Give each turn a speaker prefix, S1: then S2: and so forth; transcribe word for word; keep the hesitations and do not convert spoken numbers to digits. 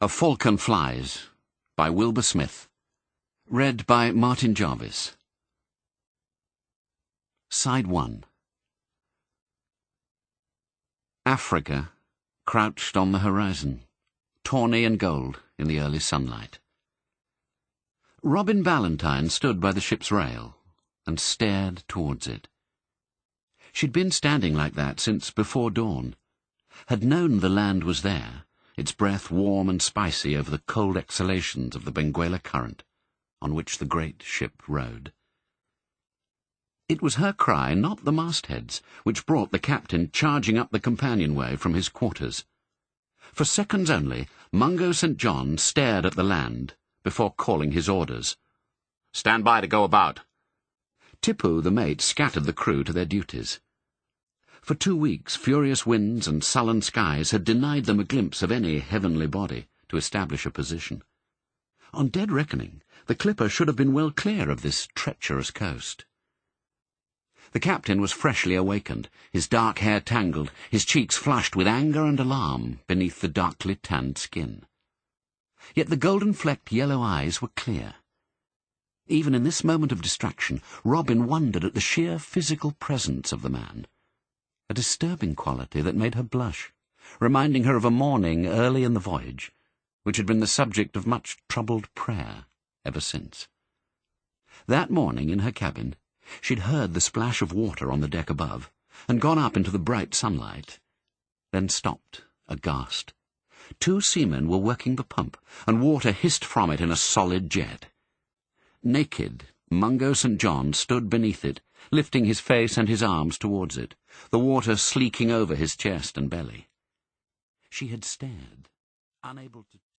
S1: A Falcon Flies by Wilbur Smith. Read by Martin Jarvis. Side one. Africa crouched on the horizon, tawny and gold in the early sunlight. Robin Ballantyne stood by the ship's rail and stared towards it. She'd been standing like that since before dawn, had known the land was there, its breath warm and spicy over the cold exhalations of the Benguela current, on which the great ship rode. It was her cry, not the masthead's, which brought the captain charging up the companionway from his quarters. For seconds only, Mungo Saint John stared at the land before calling his orders. "Stand by to go about." Tipu, the mate, scattered the crew to their duties. For two weeks, furious winds and sullen skies had denied them a glimpse of any heavenly body to establish a position. On dead reckoning, the clipper should have been well clear of this treacherous coast. The captain was freshly awakened, his dark hair tangled, his cheeks flushed with anger and alarm beneath the darkly tanned skin. Yet the golden-flecked yellow eyes were clear. Even in this moment of distraction, Robin wondered at the sheer physical presence of the man, a disturbing quality that made her blush, reminding her of a morning early in the voyage, which had been the subject of much troubled prayer ever since. That morning, in her cabin, she'd heard the splash of water on the deck above, and gone up into the bright sunlight, then stopped, aghast. Two seamen were working the pump, and water hissed from it in a solid jet. Naked, Mungo Saint John stood beneath it, lifting his face and his arms towards it, the water sleeking over his chest and belly. She had stared, unable to